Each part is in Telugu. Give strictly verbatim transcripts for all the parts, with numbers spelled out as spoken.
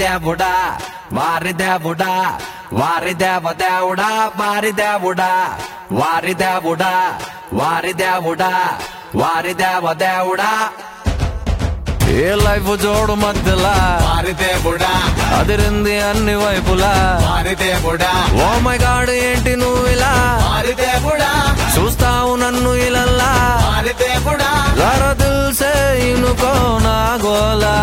దేవుడా వారి దేవుడా వారి దేవ దేవుడా వారి దేవుడా వారి దేవుడా వారి దేవుడా వారి దేవ దేవుడా ఏ లైఫ్ జోడు మధ్యలా వారి దేవుడా అదిరింది అన్ని వైపులా వారి దేవుడా ఓ మై గాడ్ ఏంటి నువ్వు ఇలా వారి దేవుడా చూస్తావు నన్ను ఇలల్లా వారి దేవుడా జరా దిల్ సే ఇనుకో నా గోలా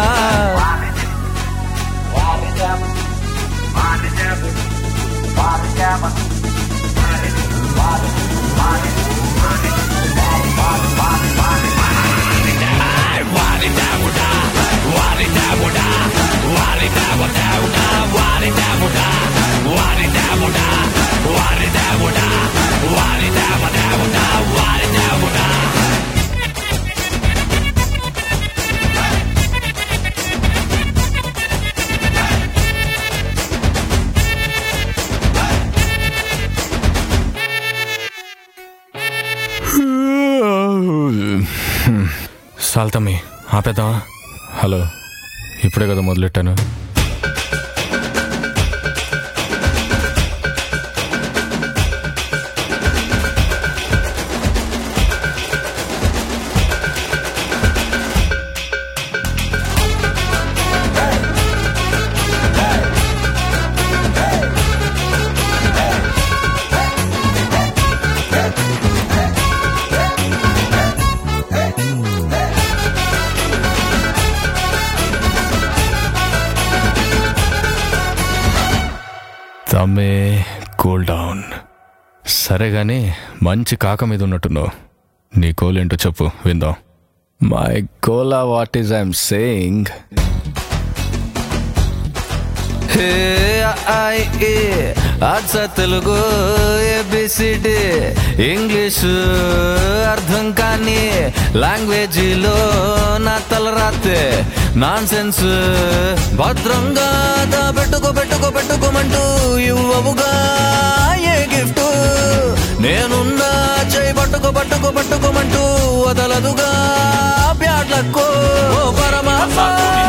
సాల్తమ్మి ఆపేద్దామా? హలో, ఇప్పుడే కదా మొదలెట్టాను. తమ్మే కూల్ డౌన్. సరే గాని మంచి కాక మీద ఉన్నట్టున్నావు. నీ కోల్ ఏంటో చెప్పు విందాం. మై కోలా what is I'm saying. Hey I ఏ అచ్చ తెలుగు ఏబిసిడి ఇంగ్లీషు అర్థం కాని లాంగ్వేజీలో నా తల రాతే నాన్ సెన్స్ భద్రంగా పెట్టుకో పెట్టుకో పెట్టుకోమంటూ ఇవ్వవుగా ఏ గిఫ్ట్. నేనున్నా చేయి పట్టుకో పట్టుకో పట్టుకోమంటూ వదలదుగా బ్యాడ్లక్కో పరమాత్మ.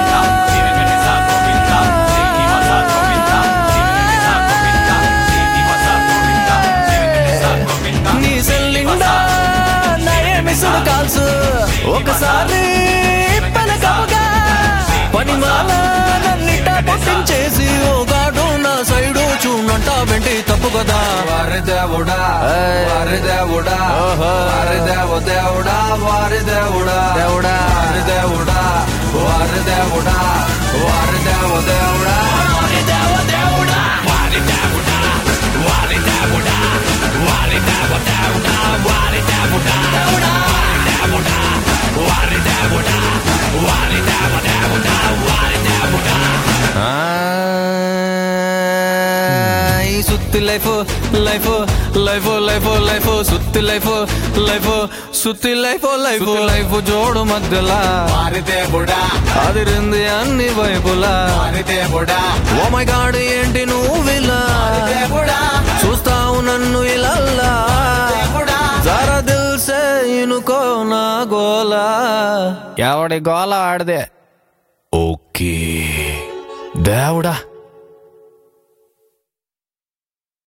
నీ సెల్లిండా నా ఏమిసుడు కాల్సు ఒకసారి పలకముగా పనిమాల నన్నిట పొట్టించేసి ఓ గాడు నా సైడు చూడంట వెంటి తప్పు కదా. వారి దేవుడా వారి దేవుడా వారి దేవ దేవుడా వారి దేవుడా దేవుడా వారి దేవుడా వారి దేవుడా వారి దేవ దేవుడా వారి దేవ దేవుడా వారి దేవుడా వారి దేవుడా వారి దేవ దేవుడా వారి దేవుడా దేవుడా దేవుడా వారి దేవుడా వారి దేవ దేవుడా వారి దేవుడా. ఈ సుత్తి life life life life life సుత్తి లైఫ్ లైఫ్ సుత్తి లైఫ్ లైఫ్ లైఫ్ జోడు మధ్యలా వారి దేవుడా అదిరింది అన్ని వైపులా వారి దేవుడా ఓ మై గాడ్ ఏంటి నువ్విలా దేవుడా చూస్తావు నన్ను ఇలల్లా జరా దిల్ సే ఇనుకో నా గోలా. ఎవడి గోల ఆడదే. ఓకే దేవుడా.